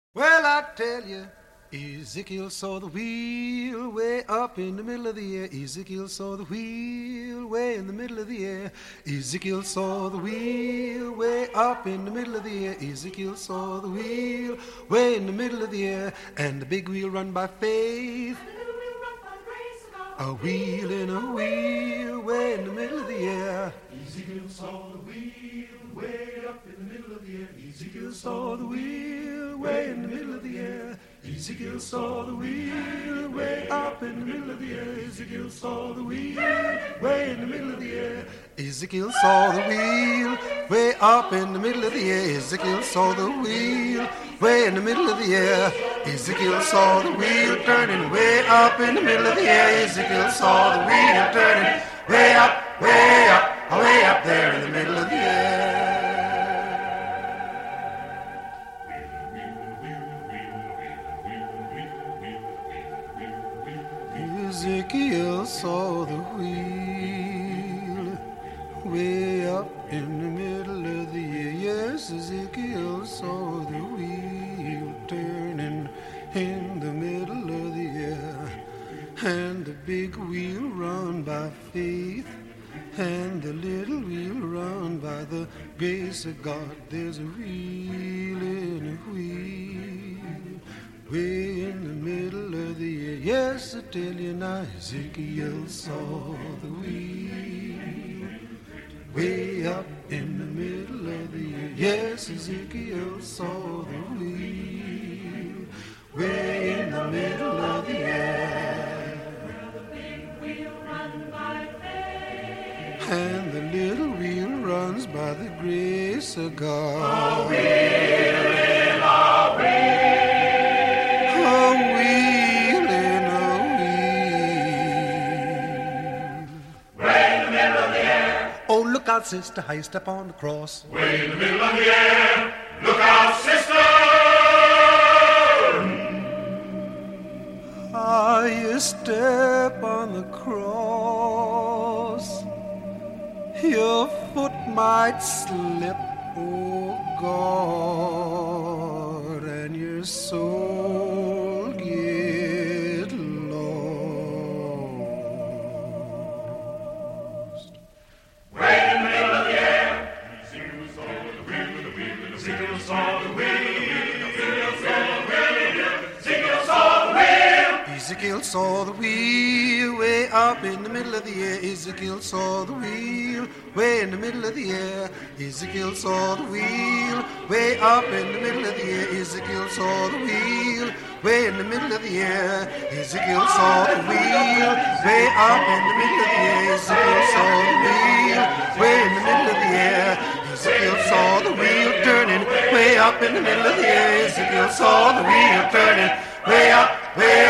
Well, I tell you, Ezekiel saw the wheel way up in the middle of the air. Ezekiel saw the wheel way in the middle of the air. Ezekiel saw the wheel way up in the middle of the air. Ezekiel saw the wheel way in the middle of the air. And the big wheel run by faith. A wheel in a wheel way in the middle of the air. Ezekiel saw the wheel way up in the middle of the air. Ezekiel saw the wheel way in the middle of the air. Ezekiel saw the wheel way up in the middle of the air. Ezekiel saw the wheel way in the middle of the air. Ezekiel saw the wheel way up in the middle of the air. Ezekiel saw the wheel way in the middle of the air. Ezekiel saw the wheel turning way up in the middle of the air. Ezekiel saw the wheel turning way up, way up, way up there in the middle of the air. Ezekiel saw the wheel way up in the middle of the air. Yes, Ezekiel saw the wheel turning in the middle of the air. And the big wheel run by faith, and the little wheel run by the grace of God. There's a wheel in a wheel way in the middle of the air. Yes, I tell you now, Ezekiel saw the wheel way up in the middle of the air. Yes, Ezekiel saw the wheel way in the middle of the air. And the little wheel runs by the grace of God. A wheel in a wheel. A wheel in a wheel. Way in the middle of the air. Oh, look out, sister, how you step on the cross. Way in the middle of the air. Look out, sister. How you step on the cross. Your foot might slip, oh God, and your soul get lost. Way in the middle of the air. Ezekiel saw the wheel, Ezekiel saw the wheel. Ezekiel saw the wheel. Ezekiel saw the wheel. Ezekiel saw the wheel way up in the middle of the air. Ezekiel saw the wheel way in the middle of the air. Ezekiel saw the wheel way up in the middle of the air. Ezekiel saw the wheel way in the middle of the air. Ezekiel saw the wheel way up in the middle of the air. Ezekiel saw the wheel way in the middle of the air. Ezekiel saw the wheel turning way up in the middle of the air. Ezekiel saw the wheel turning way up, way